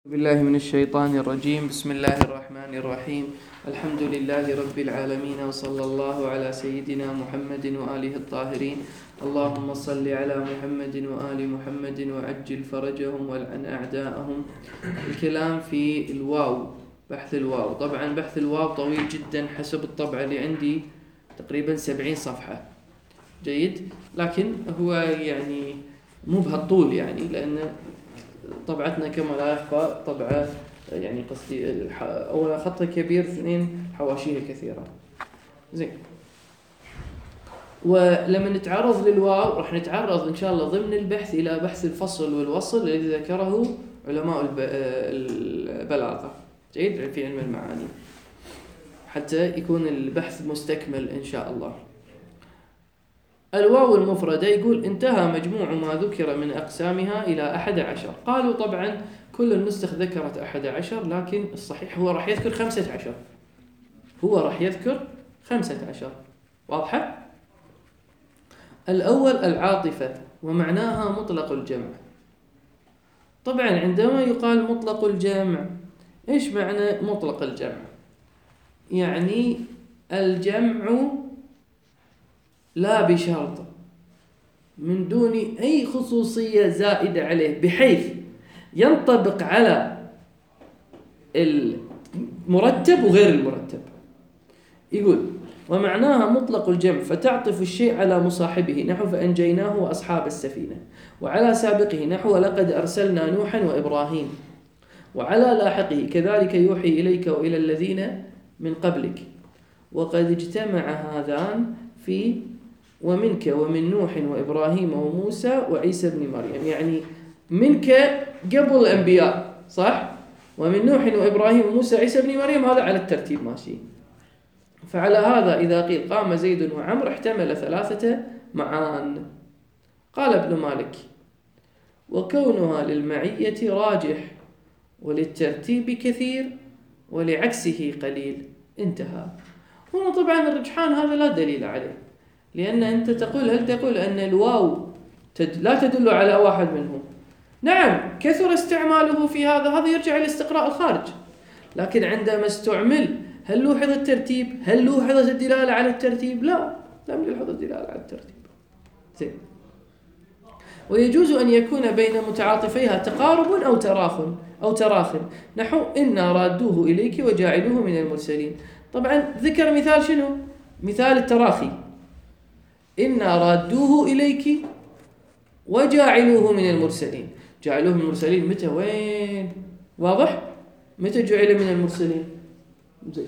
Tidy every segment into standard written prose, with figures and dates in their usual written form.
بالله من الشيطان الرجيم. بسم الله الرحمن الرحيم. الحمد لله رب العالمين، وصلى الله على سيدنا محمد وآله الطاهرين. اللهم صل على محمد وآل محمد وعجل فرجهم والعن أعداءهم. الكلام في الواو، بحث الواو. طبعا بحث الواو طويل جدا حسب الطبعة اللي عندي، تقريبا 70 صفحة. جيد، لكن هو يعني مو بهالطول، يعني لأن طبعتنا كما لا يخفى طبعة يعني قصدي أولا خطها كبير، اثنين حواشيها كثيرة. زين، ولما نتعرض للواو راح نتعرض إن شاء الله ضمن البحث إلى بحث الفصل والوصل الذي ذكره علماء البلاغة، جيد، في علم المعاني، حتى يكون البحث مستكمل إن شاء الله. الواو المفردة يقول انتهى مجموع ما ذكر من أقسامها إلى 11. قالوا طبعا كل النسخ ذكرت 11، لكن الصحيح هو راح يذكر 15. هو راح يذكر 15. واضحة؟ الأول العاطفة، ومعناها مطلق الجمع. طبعا عندما يقال مطلق الجمع، إيش معنى مطلق الجمع؟ يعني الجمع لا بشرط، من دون أي خصوصية زائدة عليه، بحيث ينطبق على المرتب وغير المرتب. يقول ومعناها مطلق الجمع، فتعطف الشيء على مصاحبه، نحو فأنجيناه وأصحاب السفينة، وعلى سابقه، نحو لقد أرسلنا نوحا وإبراهيم، وعلى لاحقه، كذلك يوحي إليك وإلى الذين من قبلك، وقد اجتمع هذان في ومنك ومن نوح وإبراهيم وموسى وعيسى بن مريم. يعني منك قبل الأنبياء، صح؟ ومن نوح وإبراهيم وموسى وعيسى بن مريم، هذا على الترتيب ماشي. فعلى هذا إذا قيل قام زيد وعمر احتمل 3 معان. قال ابن مالك وكونها للمعية راجح، وللترتيب كثير، ولعكسه قليل. انتهى. هنا طبعا الرجحان هذا لا دليل عليه، لأن أنت تقول، هل تقول أن الواو لا تدل على واحد منهم؟ نعم، كثر استعماله في هذا يرجع إلى استقراء الخارج، لكن عندما استعمل هل لوحظ الترتيب؟ هل لوحظت الدلالة على الترتيب؟ لا، لم يلحظ الدلالة على الترتيب. زين. ويجوز أن يكون بين متعاطفيها تقارب أو تراخ، نحو إنا رادوه إليك وجاعلوه من المرسلين. طبعا ذكر مثال شنو؟ مثال التراخي، إنا رادوه إليك وجاعلوه من المرسلين. جعلوه من المرسلين متى؟ وين؟ واضح؟ متى جعل من المرسلين؟ زي.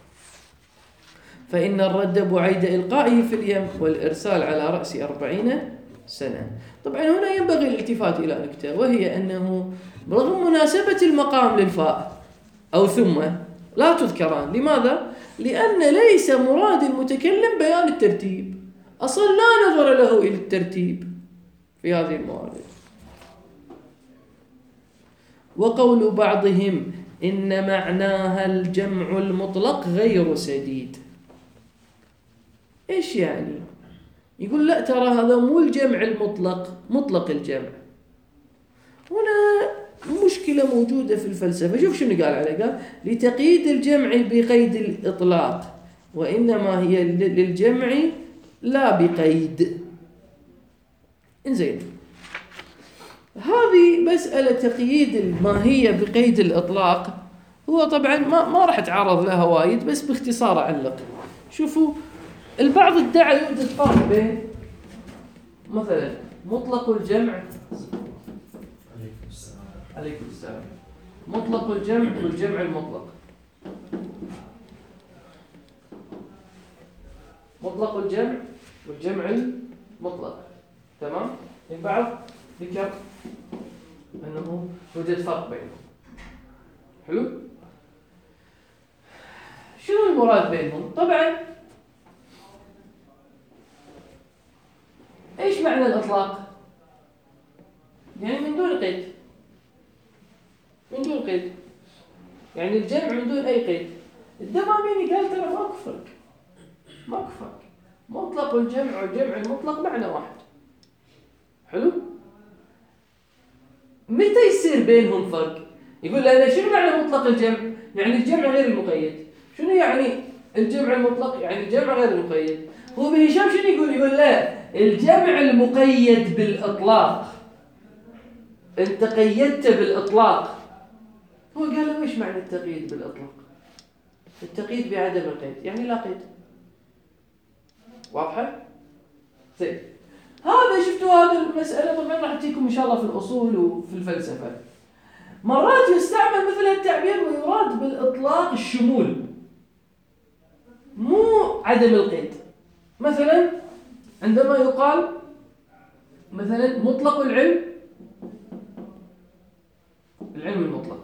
فإن الرد بعيد إلقائه في اليم، والإرسال على رأس 40 سنة. طبعا هنا ينبغي الالتفات إلى نكتة، وهي أنه برغم مناسبة المقام للفاء أو ثم لا تذكران. لماذا؟ لأن ليس مراد المتكلم بيان الترتيب، أصلا لا نظر له إلى الترتيب في هذه الموارد. وقول بعضهم إن معناها الجمع المطلق غير سديد. إيش يعني؟ يقول لا، ترى هذا مو الجمع المطلق، مطلق الجمع. هنا مشكلة موجودة في الفلسفة. شوف شنو قال عليه، قال لتقييد الجمع بقيد الإطلاق، وإنما هي للجمع لا بقيد. إنزين، هذه مسألة تقييد الماهية بقيد الإطلاق. هو طبعا ما راح أتعرض لها وايد، بس باختصار أعلق. شوفوا، البعض ادعى يوجد فرق بين مثلا مطلق الجمع، عليكم السلام، مطلق الجمع والجمع المطلق. مطلق الجمع والجمع المطلق، تمام؟ البعض ذكر أنه يوجد فرق بينهم. حلو؟ شنو المراد بينهم؟ طبعا إيش معنى الإطلاق؟ يعني من دون قيد، من دون قيد، يعني الجمع من دون أي قيد. الدماميني قال ترى ماكو فرق، ماكو فرق، مطلق الجمع والجمع المطلق معنى واحد. حلو؟ متى يصير بينهم فرق؟ يقول لأن شنو معنى مطلق الجمع؟ يعني الجمع غير المقيد. شنو يعني الجمع المطلق؟ يعني الجمع غير المقيد. هو ابن هشام شنو يقول؟ يقول لا، الجمع المقيد بالإطلاق، أنت قيدت بالإطلاق. هو قال له إيش معنى التقييد بالإطلاق؟ التقييد بعدم القيد يعني لا قيد. واضحة؟ طيب هذا شفتوا هذه المسألة طبعا راح تجيكم إن شاء الله في الأصول وفي الفلسفة. مرات يستعمل مثل التعبير ويراد بالإطلاق الشمول مو عدم القيد. مثلا عندما يقال مثلا مطلق العلم، العلم المطلق،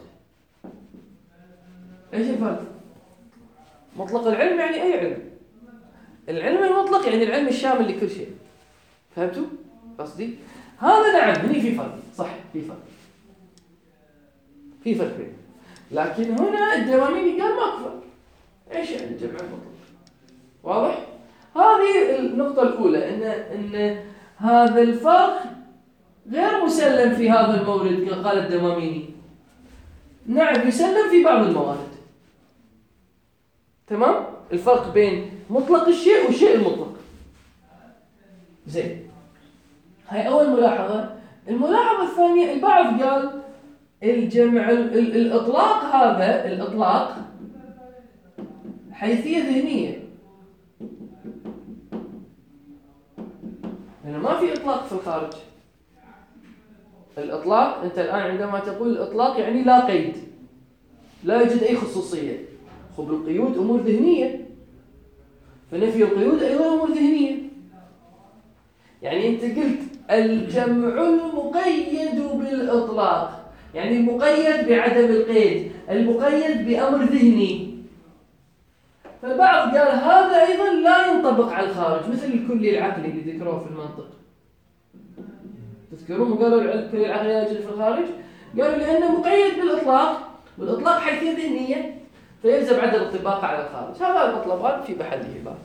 ايش الفرق؟ مطلق العلم يعني اي علم، العلم المطلق يعني العلم الشامل لكل شيء. فهمتوا قصدي؟ هذا نعم هني في فرق، صح في فرق، في فرق بينهم. لكن هنا الدواميني قال ماكو فرق. ايش يعني الجمع المطلق؟ واضح؟ هذه النقطة الأولى، إن هذا الفرق غير مسلم في هذا المورد. قال الدواميني نعم يسلم في بعض الموارد. تمام؟ الفرق بين مطلق الشيء والشيء المطلق. زين، هاي أول ملاحظة. الملاحظة الثانية، البعض قال الجمع الإطلاق، هذا الإطلاق حيثية ذهنية، لأنه ما في إطلاق في الخارج. الإطلاق أنت الآن عندما تقول الإطلاق يعني لا قيد، لا يوجد أي خصوصية. خب القيود أمور ذهنية، فنفي القيود أيضا أمور ذهنية. يعني أنت قلت الجمع المقيد بالإطلاق، يعني المقيد بعدم القيد، المقيد بأمر ذهني. فالبعض قال هذا أيضا لا ينطبق على الخارج، مثل الكلي العقلي اللي ذكروه في المنطق. تذكرون قالوا الكلي العقلي لا يوجد في الخارج؟ قالوا لأنه مقيد بالإطلاق، والإطلاق حيثية ذهنية فيلزم عدم الطباقة على الخارج. هذا المطلبات في محله باب.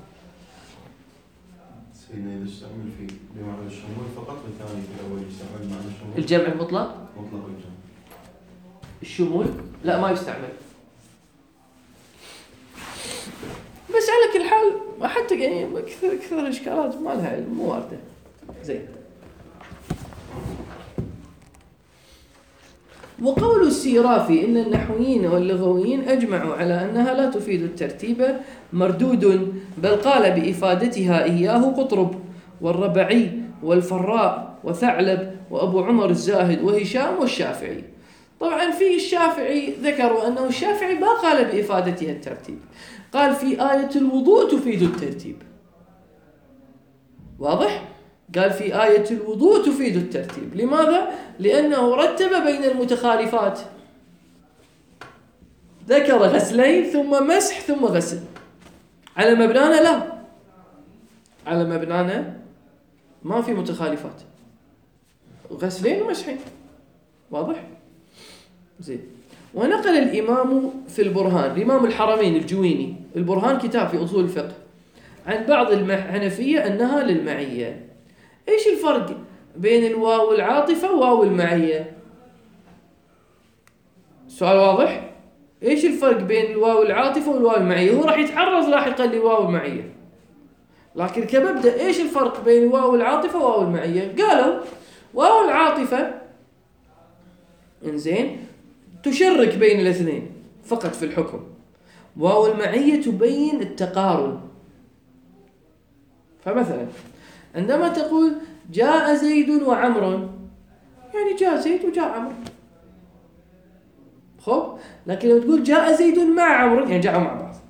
سيدنا إذا استعمل في بمعنى الشمول فقط، والثاني في الأول يستعمل معنى الشمول. الجمع المطلق؟ مطلق الجمع. الشمول لا ما يستعمل. بس على كل حال حتى يعني كثر الإشكالات ما لها علم، مو واردة. زين. وقول السيرافي إن النحويين واللغويين أجمعوا على أنها لا تفيد الترتيب مردود، بل قال بإفادتها إياه قطرب والربعي والفراء وثعلب وأبو عمر الزاهد وهشام والشافعي. طبعا في الشافعي ذكروا أنه الشافعي ما قال بإفادتها الترتيب، قال في آية الوضوء تفيد الترتيب. واضح؟ قال في آية الوضوء تفيد الترتيب. لماذا؟ لأنه رتب بين المتخالفات، ذكر غسلين ثم مسح ثم غسل. على مبنانا لا، على مبنانا ما في متخالفات، غسلين ومسحين. واضح؟ زين. ونقل الإمام في البرهان، الإمام الحرمين الجويني، البرهان كتاب في أصول الفقه، عن بعض الحنفية أنها للمعية. إيش الفرق بين الواو العاطفة وواو المعية؟ السؤال واضح؟ إيش الفرق بين الواو العاطفة والواو المعية؟ هو راح يتعرض لاحقا لواو المعية، لكن كمبدأ إيش الفرق بين واو العاطفة وواو المعية؟ قالوا واو العاطفة إنزين تشرك بين الاثنين فقط في الحكم، واو المعية تبين التقارن. فمثلا عندما تقول جاء زيد وعمر، يعني جاء زيد وجاء عمرو. خب، لكن لو تقول جاء زيد مع عمرو يعني جاءوا مع بعض.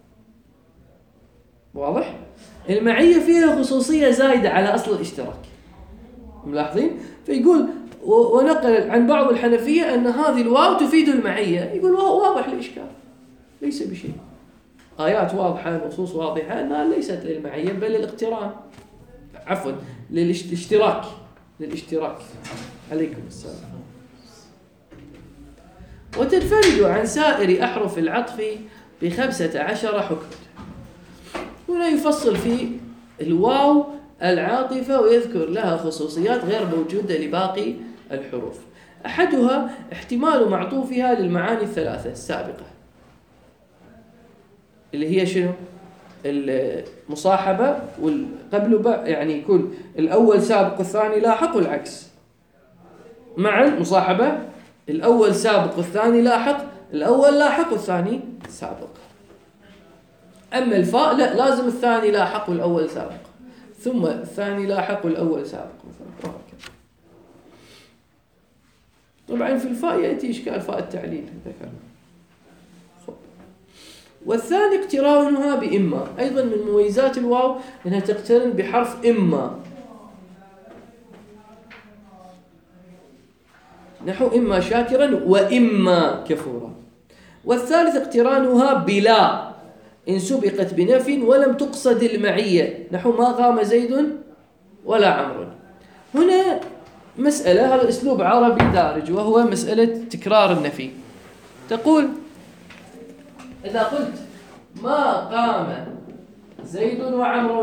واضح؟ المعية فيها خصوصية زايدة على أصل الاشتراك، ملاحظين؟ فيقول ونقل عن بعض الحنفية أن هذه الواو تفيد المعية. يقول واضح الإشكال، ليس بشيء، آيات واضحة، نصوص واضحة أنها ليست للمعية بل للاقتران، عفوا للاشتراك، للاشتراك. عليكم السلام. وتنفرد عن سائر أحرف العطف ب15 حكم. هنا يفصل في الواو العاطفة ويذكر لها خصوصيات غير موجودة لباقي الحروف. أحدها احتمال معطوفها للمعاني الثلاثة السابقة، اللي هي شنو؟ المصاحبة والقبل يعني يكون الأول سابق والثاني لاحق، والعكس معا مصاحبة، الأول سابق والثاني لاحق، الأول لاحق والثاني سابق. أما الفاء لا، لازم الثاني لاحق والأول سابق، ثم الثاني لاحق والأول سابق مثلا. طبعا في الفاء يأتي إشكال فاء التعليل ذكرنا. والثاني اقترانها بإما، أيضا من مميزات الواو أنها تقترن بحرف إما، نحو إما شاكرا وإما كفورا. والثالث اقترانها بلا إن سبقت بنفي ولم تقصد المعية، نحو ما قام زيد ولا عمرو. هنا مسألة، هذا أسلوب عربي دارج، وهو مسألة تكرار النفي. تقول إذا قلت ما قام زيد وعمرو،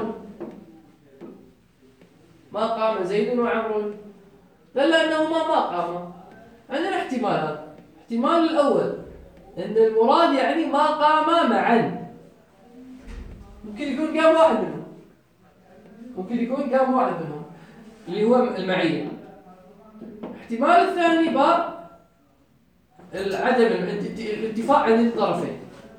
ما قام زيد وعمرو، دل أنهما ما قاما. عندنا احتمالات. احتمال الأول أن المراد يعني ما قاما معا، ممكن يكون قام واحد منهم، ممكن يكون قام واحد منهم اللي هو المعية. احتمال الثاني باء العدم، الانتفاع عن الطرفين.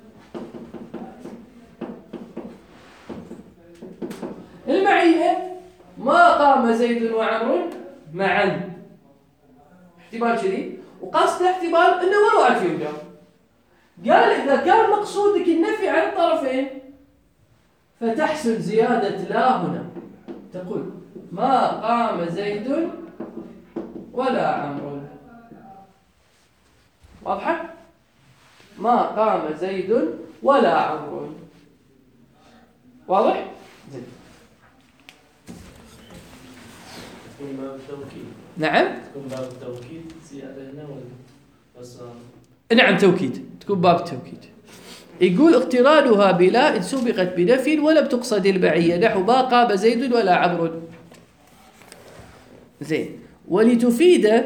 المعية ما قام زيد وعمرو معا، احتمال شديد، وقصد احتمال انه ولا واحد فيهم قام. قال اذا كان مقصودك النفي عن الطرفين فتحصل زيادة لا هنا، تقول ما قام زيد ولا عمرو. واضحة؟ ما قام زيد ولا عمرو. واضح؟ زين. تكون باب التوكيد. نعم؟ تكون باب التوكيد زيادة هنا ولا بس؟ نعم توكيد، تكون باب التوكيد. يقول اقترانها بلا إن سبقت بنفي ولم تقصد المعية، نحو ما قام زيد ولا عمرو. زين. ولتفيد،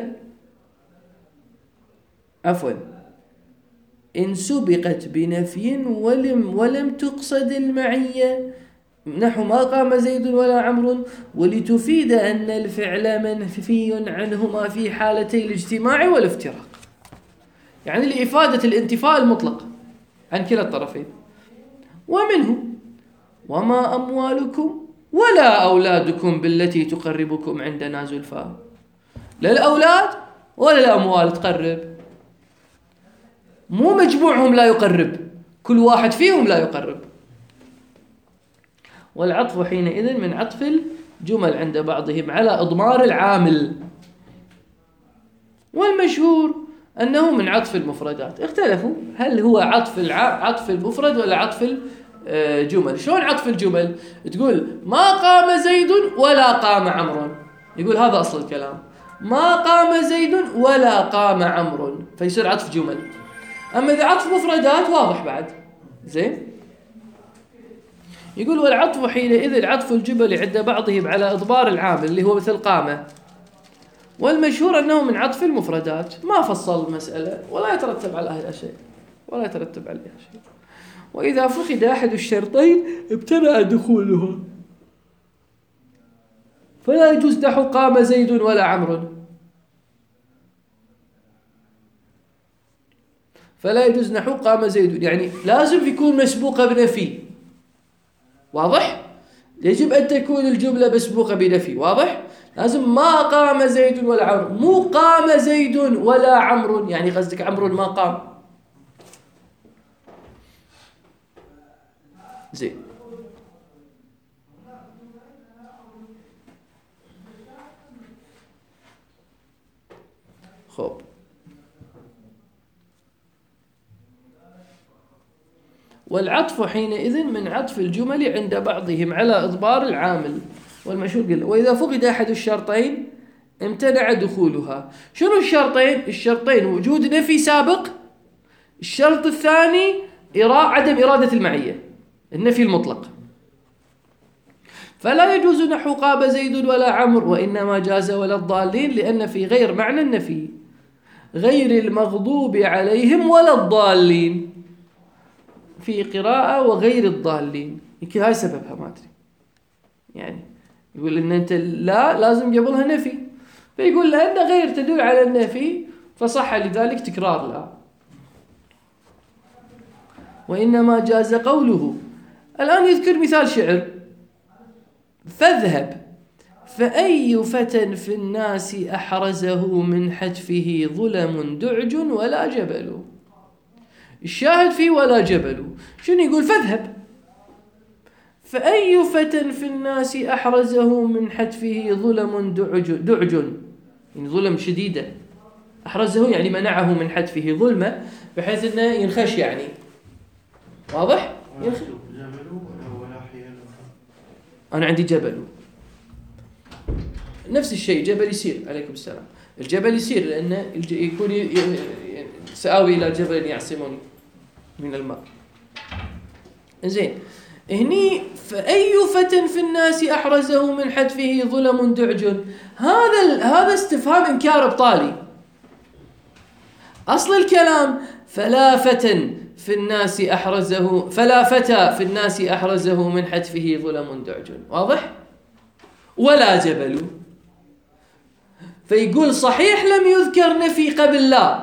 عفوا، إن سبقت بنفي ولم تقصد المعية، نحو ما قام زيد ولا عمرو، ولتفيد أن الفعل منفي عنهما في حالتي الاجتماع والافتراق، يعني لإفادة الانتفاء المطلق عن كلا الطرفين. ومنه وما أموالكم ولا أولادكم بالتي تقربكم عندنا زلفى. لا الأولاد ولا الأموال تقرب، مو مجموعهم لا يقرب، كل واحد فيهم لا يقرب. والعطف حينئذ من عطف الجمل عند بعضهم على إضمار العامل، والمشهور أنه من عطف المفردات. اختلفوا هل هو عطف المفرد ولا عطف الجمل. شلون عطف الجمل؟ تقول ما قام زيد ولا قام عمرو، يقول هذا أصل الكلام، ما قام زيد ولا قام عمرو، فيصير عطف جمل. أما إذا عطف مفردات واضح بعد. زين. يقول والعطف حينئذ عطف الجمل عند بعضهم على إضمار العامل اللي هو مثل قامة، والمشهور أنه من عطف المفردات. ما فصل المسألة ولا يترتب عليها شيء، ولا يترتب عليها شيء. وإذا فقد أحد الشرطين ابتدأ دخولها، فلا يجوز نحو قام زيد ولا عمرو، فلا يجوز نحو قام زيد، يعني لازم يكون مسبوقة بنفي. واضح؟ يجب أن تكون الجملة مسبوقة بنفي. واضح؟ لازم ما قام زيد ولا عمرو، مو قام زيد ولا عمرو، يعني قصدك عمرو ما قام. زين. خب، والعطف حينئذ من عطف الجمل عند بعضهم على إضمار العامل، والمشهور قال وإذا فقد أحد الشرطين امتنع دخولها. شنو الشرطين؟ الشرطين وجود نفي سابق، الشرط الثاني عدم إرادة المعية، النفي المطلق. فلا يجوز نحو قام زيد ولا عمرو، وإنما جاز ولا الضالين، لأن في غير معنى النفي. غير المغضوب عليهم ولا الضالين. في قراءة وغير الضالين، يمكن هاي سببها ما أدري. يعني يقول إن أنت لا لازم قبلها نفي، فيقول لأن غير تدل على النفي فصح لذلك تكرار لا. وإنما جاز قوله. الآن يذكر مثال شعر: فاذهب فأي فتى في الناس أحرزه من حتفه ظلم دعج ولا جبل. الشاهد فيه ولا جبل. شنو يقول؟ فاذهب فأي فتى في الناس أحرزه من حتفه ظلم دعج، يعني ظلم شديدة. أحرزه يعني منعه من حتفه ظلمة بحيث أنه ينخش، يعني واضح؟ أنا عندي جبل، نفس الشيء جبل يسير. عليكم السلام. الجبل يسير لأنه يكون سآوي إلى جبل يعصمني من الماء. زين، هني فأي فتى في الناس أحرزه من حتفه ظلم دعج، هذا استفهام إنكار إبطالي. أصل الكلام فلا فتى في الناس أحرزه، فلا فتى في الناس أحرزه من حتفه ظلم دعج، واضح؟ ولا جبل. فيقول صحيح لم يذكر نفي قبل لا،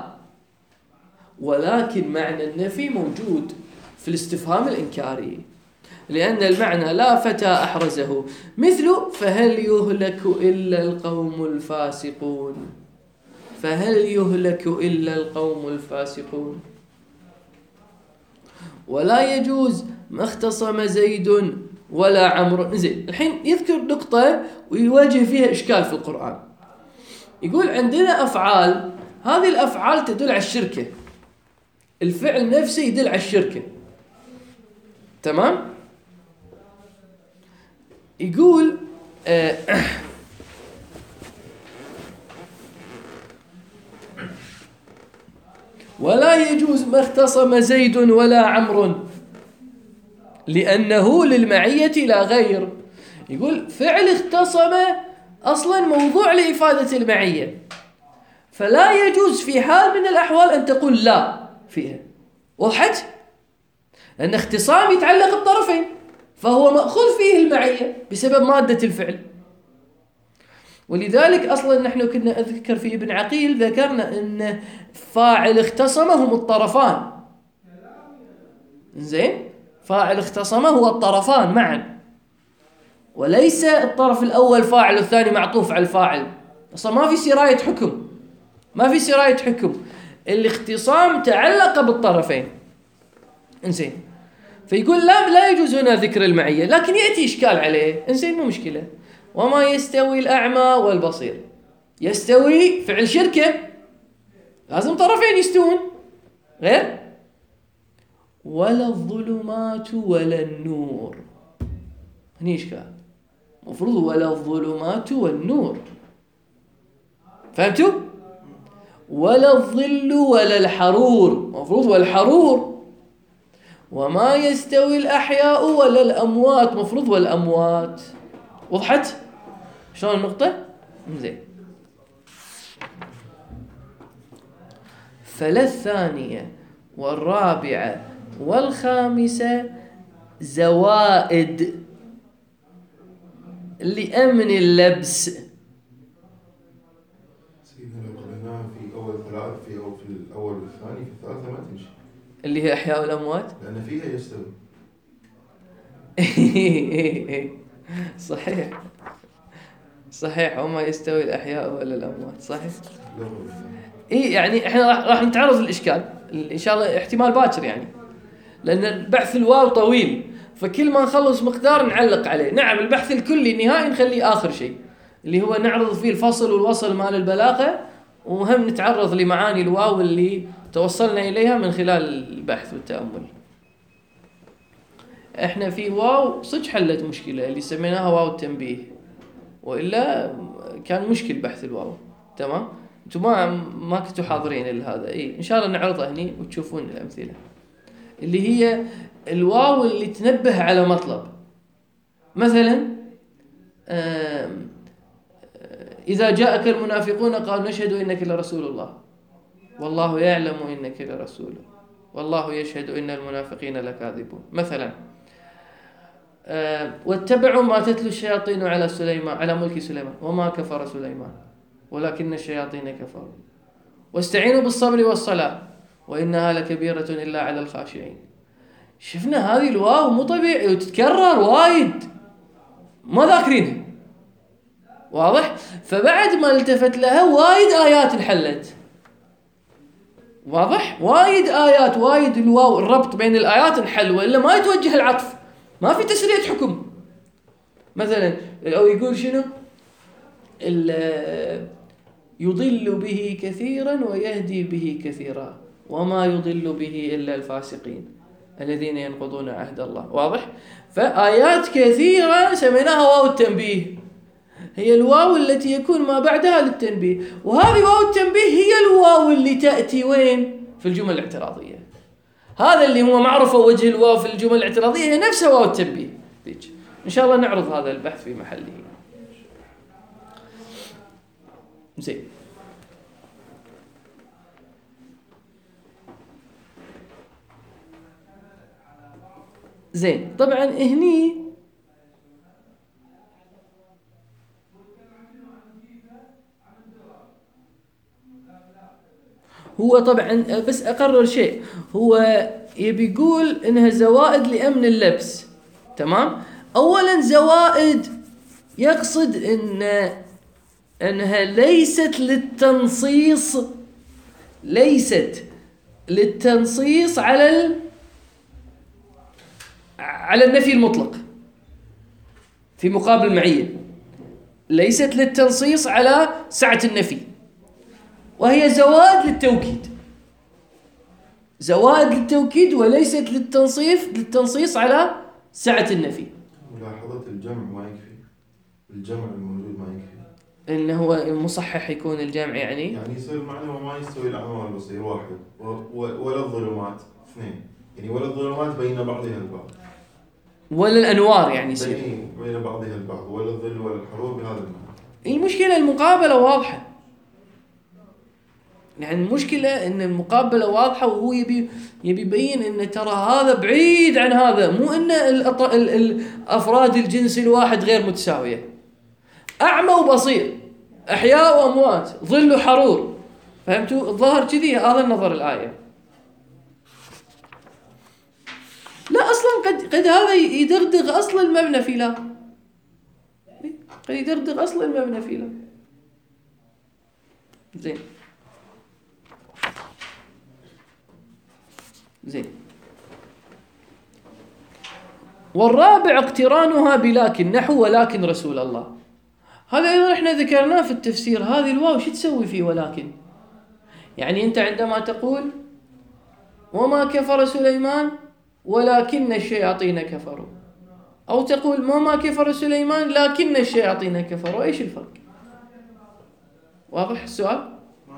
ولكن معنى النفي موجود في الاستفهام الإنكاري، لأن المعنى لا فتى أحرزه مثل فهل يهلك إلا القوم الفاسقون. فهل يهلك إلا القوم الفاسقون. ولا يجوز ما اختصم زيد ولا عمرو. زين، الحين يذكر نقطة ويواجه فيها إشكال في القرآن. يقول عندنا أفعال، هذه الأفعال تدل على الشركة، الفعل نفسه يدل على الشركة، تمام؟ يقول ولا يجوز ما اختصم زيد ولا عمرو لأنه للمعية لا غير. يقول فعل اختصم أصلا موضوع لإفادة المعية، فلا يجوز في حال من الأحوال أن تقول لا فيها. وضحت؟ لأن اختصام يتعلق بالطرفين، فهو مأخوذ فيه المعية بسبب مادة الفعل. ولذلك أصلا نحن كنا أذكر في ابن عقيل ذكرنا أن فاعل اختصم هم الطرفان. زين، فاعل اختصم هو الطرفان معا، وليس الطرف الأول فاعل والثاني معطوف على الفاعل. أصلا ما في سراية حكم، ما في سراية حكم، الاختصام تعلق بالطرفين. انزين، فيقول لا يجوز هنا ذكر المعية، لكن يأتي إشكال عليه. انزين، مو مشكلة. وما يستوي الأعمى والبصير. يستوي فعل شركة، لازم طرفين يستوون، غير ولا الظلمات ولا النور. هني إشكال، مفروض ولا الظلمات والنور، فهمتوا؟ ولا الظل ولا الحرور، مفروض والحرور. وما يستوي الأحياء ولا الأموات، مفروض والأموات. وضحت شلون النقطة؟ زين. فلا الثانية والرابعة والخامسة زوائد لأمن اللبس. سيدنا لو قرأناها في أول ثلاث في الأول والثاني، في الثالثة ما تمشي، اللي هي أحياء والأموات، لأن فيها يستوي. صحيح وما يستوي الأحياء ولا الأموات، صحيح. يعني احنا راح نتعرض للإشكال إن شاء الله، احتمال باكر يعني، لأن البحث الواو طويل، فكل ما نخلص مقدار نعلق عليه. نعم، البحث الكلي النهائي نخليه آخر شيء، اللي هو نعرض فيه الفصل والوصل مال البلاغة، وهم نتعرض لمعاني الواو اللي توصلنا إليها من خلال البحث والتأمل. احنا في واو صدق حلت مشكلة اللي سميناها واو التنبيه، وإلا كان مشكل بحث الواو. تمام، انتم ما كنتوا حاضرين لهذا. إن شاء الله نعرضها هني وتشوفون الأمثلة، اللي هي الواو اللي تنبه على مطلب. مثلا إذا جاءك المنافقون قالوا نشهد إنك لرسول الله، والله يعلم إنك لرسوله والله يشهد إن المنافقين لكاذبون مثلا. واتبعوا ما تتلو الشياطين على سليمان على ملك سليمان وما كفر سليمان ولكن الشياطين كفروا واستعينوا بالصبر والصلاة وإنها لكبيرة إلا على الخاشعين. شفنا هذه الواو مو طبيعي وتتكرر وايد ما ذاكرينها، واضح؟ فبعد ما التفت لها وايد آيات انحلت، واضح؟ وايد آيات، وايد الواو الربط بين الآيات انحل، وإلا ما يتوجه العطف، ما في تسرية حكم. مثلا أو يقول شنو يضل به كثيرا ويهدي به كثيرا وما يضل به إلا الفاسقين الذين ينقضون عهد الله، واضح؟ فآيات كثيرة سميناها واو التنبيه، هي الواو التي يكون ما بعدها للتنبيه، وهذه واو التنبيه هي الواو اللي تأتي وين؟ في الجمل الاعتراضية. هذا اللي هو معروف وجه الواو في الجمل الاعتراضية هي نفسها واو التنبيه. إن شاء الله نعرض هذا البحث في محله. زين طبعا هني هو طبعا بس أقرر شيء، هو يبي يقول إنها زوائد لأمن اللبس، تمام؟ أولا زوائد يقصد إنها ليست للتنصيص على النفي المطلق في مقابل معية، ليست للتنصيص على سعة النفي، وهي زوائد للتوكيد وليست للتنصيص على سعة النفي. ملاحظة الجمع ما يكفي، الجمع الموجود ما يكفي، إنه هو المصحح يكون الجمع يعني يصير معنى ما يستوي الأعمى والبصير واحد، ولا الظلمات اثنين، يعني ولا الظلمات بين بعضها البعض، ولا الأنوار يعني يصير بين بعضها البعض، ولا الظل ولا الحرور بهذا المعنى. المشكلة المقابلة واضحة، يعني المشكلة إن المقابلة واضحة، وهو يبي يبين إن ترى هذا بعيد عن هذا، مو إن الأفراد الجنس الواحد غير متساوية، أعمى وبصير، أحياء وأموات، ظل وحرور، فهمتوا؟ الظاهر كذي هذا النظر الآية. لا أصلا قد هذا يدغدغ أصل المبنى في لا، قد يدغدغ أصل المبنى في لا. زين. والرابع اقترانها بلكن نحو ولكن رسول الله. هذا أيضا احنا ذكرناه في التفسير، هذه الواو شو تسوي فيه ولكن؟ يعني أنت عندما تقول وما كفر سليمان ولكن الشياطين كفروا، أو تقول وما كفر سليمان لكن الشياطين كفروا، إيش الفرق؟ واضح السؤال؟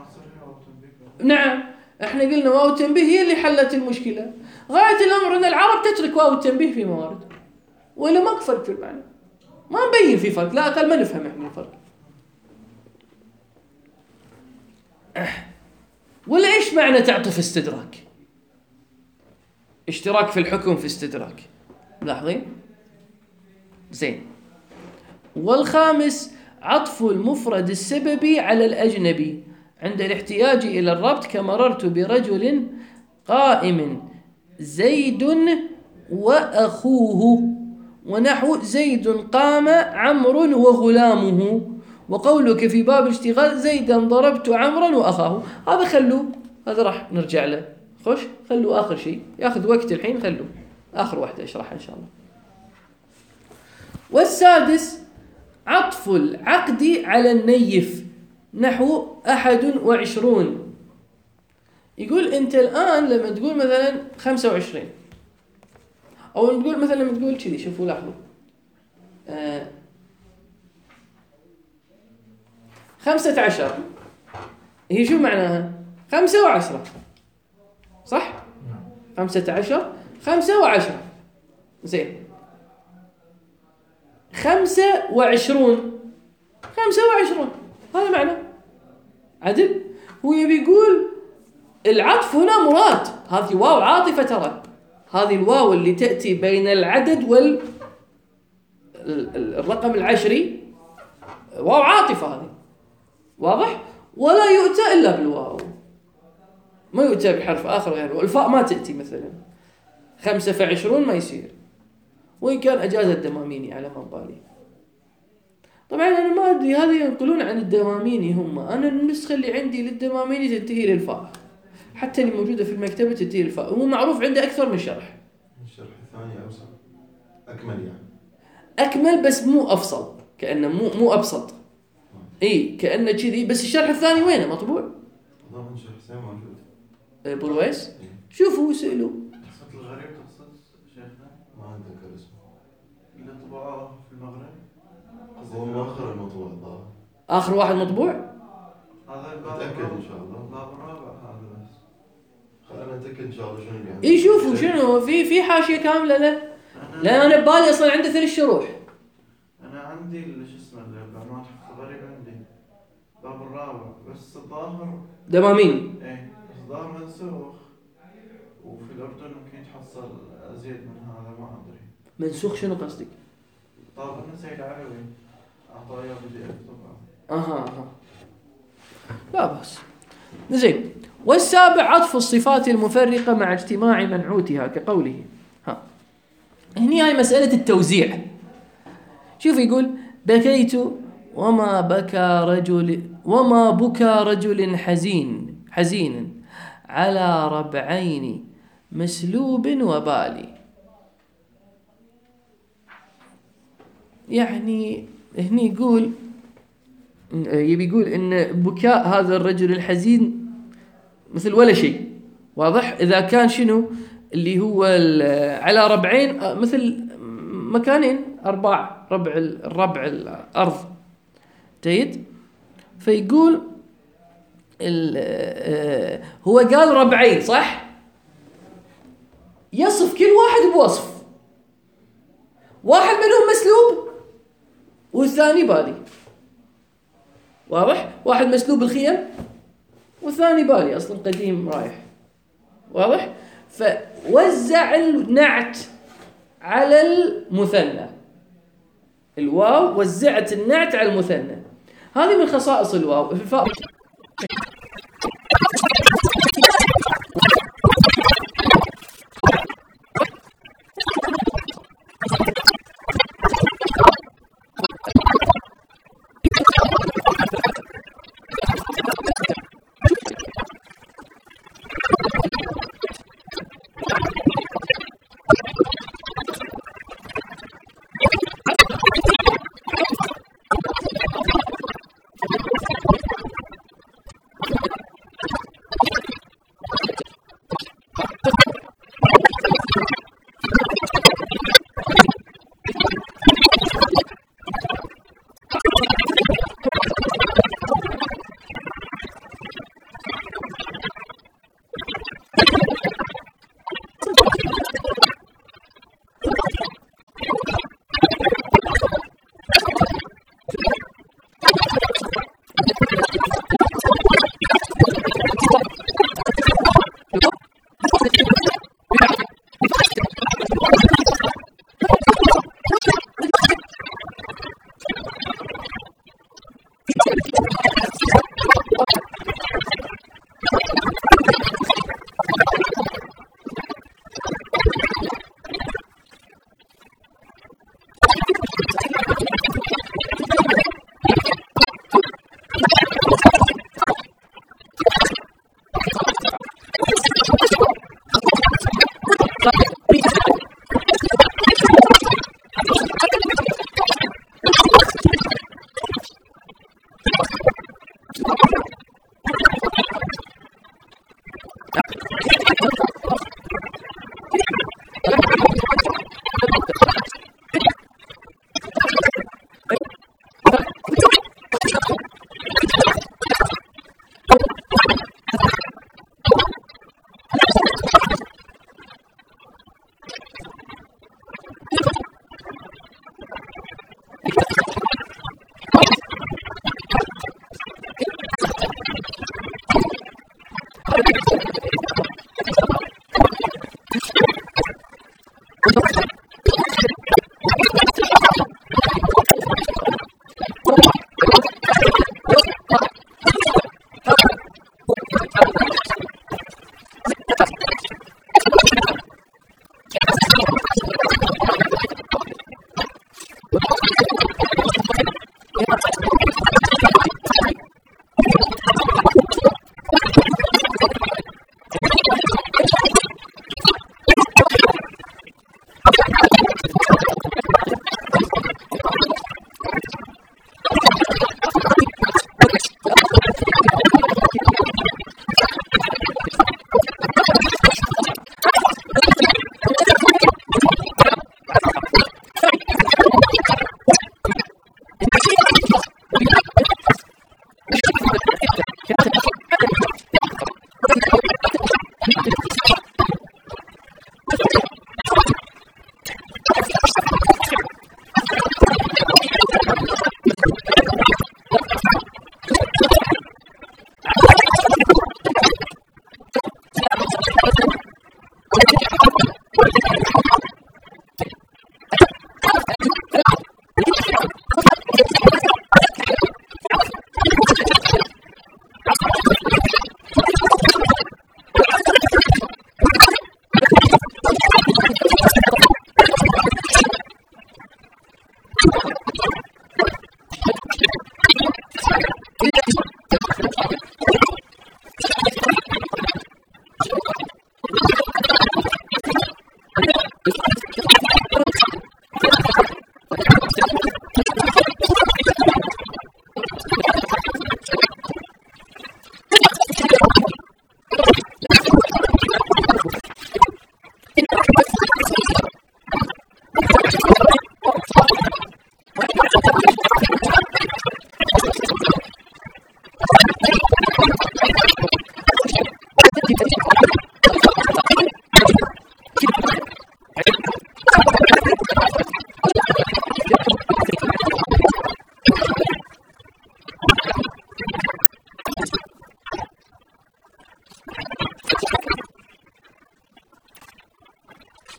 نعم، احنا قلنا واو التنبيه هي اللي حلت المشكلة. غاية الأمر أن العرب تترك واو التنبيه في موارد، ولا ما فرق في المعنى، ما نبين في فرق، لا أقل ما نفهم احنا الفرق. ولا إيش معنى تعطف استدراك؟ اشتراك في الحكم في استدراك، ملاحظين؟ زين. والخامس عطف المفرد السببي على الأجنبي عند الاحتياج إلى الربط، كمررت برجل قائم زيد وأخوه، ونحو زيد قام عمرو وغلامه، وقولك في باب الاشتغال زيدا ضربت عمرا وأخاه. هذا خلوه، هذا راح نرجع له، خلوه آخر شيء، يأخذ وقت الحين، خلوه آخر واحدة أشرحها إن شاء الله. والسادس عطف العقد على النيف نحو 21. يقول أنت الآن لما تقول مثلا 25، أو نقول مثلا لما تقول كذي، شوفوا لاحظوا 15، هي شو معناها؟ 5 و10، صح؟ 15 5 و10، زين. 25 هذا معنى عدل. هو يبي يقول العطف هنا مراد، هذه واو عاطفة ترى، هذه الواو اللي تأتي بين العدد الرقم العشري واو عاطفة هذه، واضح؟ ولا يؤتى إلا بالواو، ما يؤتى بحرف آخر غيره. الفاء ما تأتي مثلا 5 في 20 ما يصير، وإن كان أجاز الدماميني على ما بالي. طبعا أنا ما أدري هذه ينقلون عن الدماميني هم، أنا النسخة اللي عندي للدماميني تنتهي للفاء، حتى اللي موجودة في المكتبة تنتهي للفاء، هو معروف عنده أكثر من شرح. الشرح الثاني أوسع أكمل يعني، أكمل بس مو أفصل، كأنه مو أبسط، إيه كأنه كذي. بس الشرح الثاني وينه مطبوع؟ ضمن شرح حسين موجود. برويس شوفوا وسألوا. قصة الغريب تقصد شيخنا؟ ما أتذكر اسمه. اللي طبعوه في المغرب. هو مؤخر المطبوع الظاهر. آخر واحد مطبوع؟ هذا الباب أتأكد إن شاء الله. الباب الرابع هذا بس. خلينا نتأكد إن شاء الله شنو اللي عنده. إيه شوفوا شنو في حاشية كاملة له. لا أنا ببالي أصلا عنده 3 شروح. أنا عندي شو اسمه العنوان حفظ غريب عندي. الباب الرابع بس الظاهر. دمامين. إيه بس الظاهر منسوخ. وفي الأردن ممكن تحصل أزيد من هذا ما أدري. منسوخ شنو قصدك؟ طبعا سيد علوي أعطاه بدي طبعا. أها لا بأس. زين. والسابع عطف الصفات المفرقة مع اجتماع منعوتها كقوله. هني هاي مسألة التوزيع. شوف يقول بكيت وما بكى رجل حزين على ربعين مسلوب وبالي. يعني هني يقول إن بكاء هذا الرجل الحزين مثل ولا شيء، واضح؟ إذا كان شنو اللي هو على ربعين مثل مكانين أرباع الربع الأرض، جيد؟ فيقول هو قال ربعين صح؟ يصف كل واحد بوصف، واحد منهم مسلوب والثاني بالي، واضح؟ واحد مسلوب الخيم والثاني بالي أصلا قديم رايح، واضح؟ فوزع النعت على المثنى، الواو وزعت النعت على المثنى. هذه من خصائص الواو.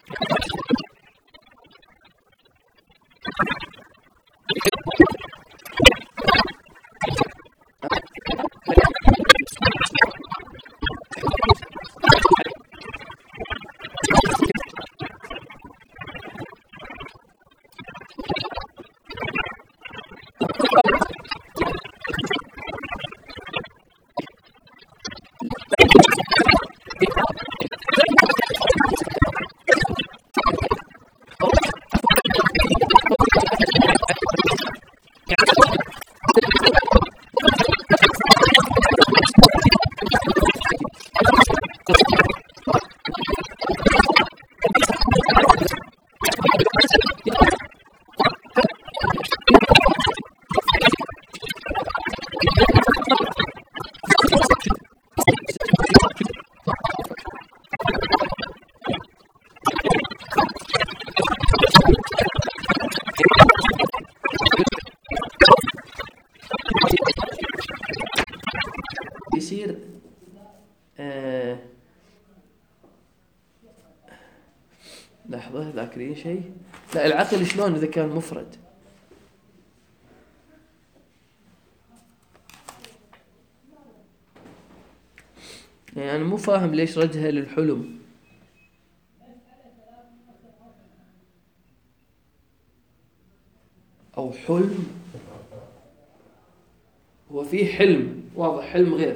يصير لحظة ذاكرين شيء. لا العقل شلون إذا كان مفرد؟ يعني أنا مو فاهم ليش ردها للحلم. أو حلم، هو في حلم واضح، حلم غير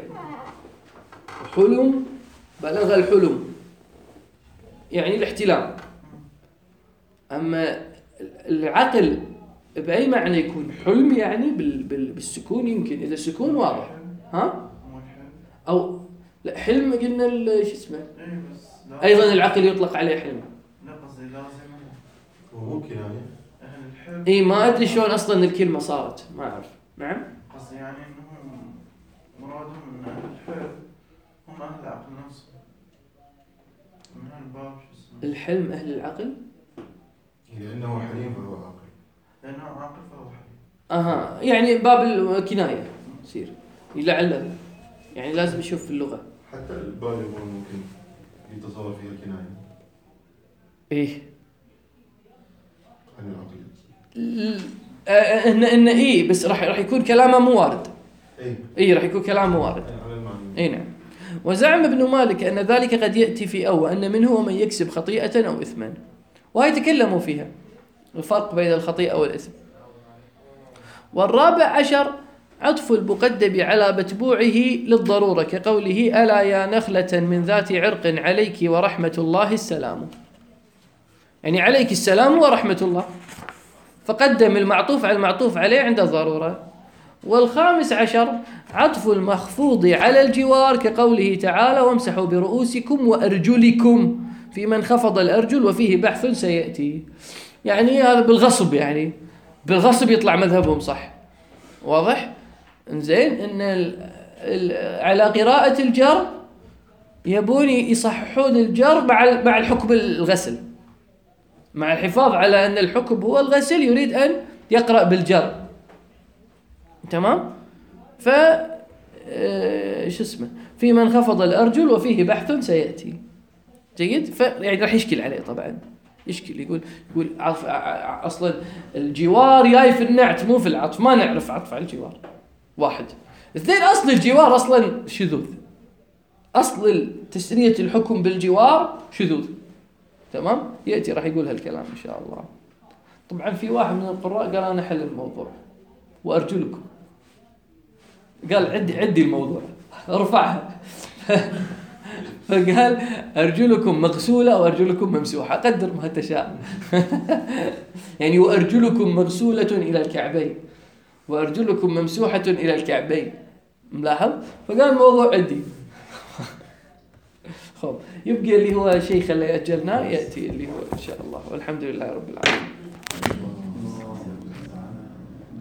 حلم. بلغ الحلم يعني الاحتلام. أما العقل بأي معنى يكون حلم؟ يعني بالسكون يمكن، إذا السكون واضح ها؟ أو لا حلم قلنا شو اسمه أيضا العقل يطلق عليه حلم. لا قصدي لازم وممكن يعني الحلم. إيه ما أدري شلون أصلا الكلمة صارت، ما أعرف. نعم قصدي يعني إنهم مرادهم من أهل الحلم هم أهل العقل نفسه، من هالباب شو اسمه الحلم أهل العقل. لأنه حليم فهو عاقل. لأنه عاقل فهو حليم. أها يعني باب الكناية يصير لعل، يعني لازم نشوف في اللغة. حتى البالغ ممكن يتصور فيها الكناية إيه عن العقل. إن إيه بس راح يكون كلامه مو وارد. إيه راح يكون كلامه وارد. على المعنى. إيه نعم. وزعم ابن مالك أن ذلك قد يأتي في أن منه من يكسب خطيئة أو إثما، وهي تكلموا فيها الفرق بين الخطيئة والإثم. والرابع عشر عطف المقدم على متبوعه للضرورة، كقوله ألا يا نخلة من ذات عرق عليك ورحمة الله السلام، يعني عليك السلام ورحمة الله، فقدم المعطوف على المعطوف عليه عند الضرورة. والخامس عشر عطف المخفوض على الجوار، كقوله تعالى وامسحوا برؤوسكم وأرجلكم، في من خفض الأرجل وفيه بحث سيأتي. يعني هذا بالغصب، يعني بالغصب يطلع مذهبهم صح. واضح؟ إنزين إن على قراءة الجر يبون يصححون الجر مع الحكم الغسل، مع الحفاظ على أن الحكم هو الغسل، يريد أن يقرأ بالجر. تمام؟ شو اسمه في من خفض الأرجل وفيه بحث سيأتي. جيد؟ يعني راح يشكل عليه طبعا، يشكل يقول أصلا الجوار جاي في النعت مو في العطف، ما نعرف عطف على الجوار. واحد. اثنين أصل الجوار أصلا شذوذ، أصل تسرية الحكم بالجوار شذوذ. تمام؟ يأتي راح يقول هالكلام إن شاء الله. طبعا في واحد من القراء قال أنا حل الموضوع وأرجلكم، قال عدي الموضوع ارفعها فقال أرجلكم مغسولة وأرجلكم ممسوحة، قدر ما تشاء يعني وأرجلكم مغسولة إلى الكعبين وأرجلكم ممسوحة إلى الكعبين، ملاحظ؟ فقال الموضوع عدي. خب يبقى اللي هو شيء خلي أجلناه يأتي اللي هو إن شاء الله، والحمد لله رب العالمين.